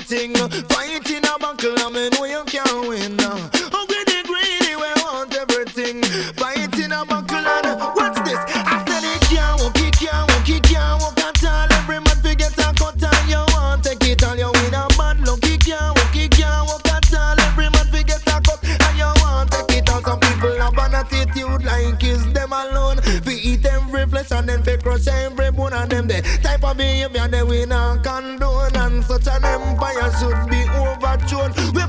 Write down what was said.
everything. Fighting a battle, I mean, know you can't win. Oh, greedy, greedy, we want everything. Fighting a battle, and what's this? I said it can't walk, it can't walk, it can't walk at all. Every man forget a cut and you want take it all. You win a bad luck, it can't walk at all. Every man forget a cut and you want take it all. Some people have an attitude like it's them alone. We eat every flesh and then we crush every bone of them. The type of behavior they we not condone, and such an empire should be overthrown. We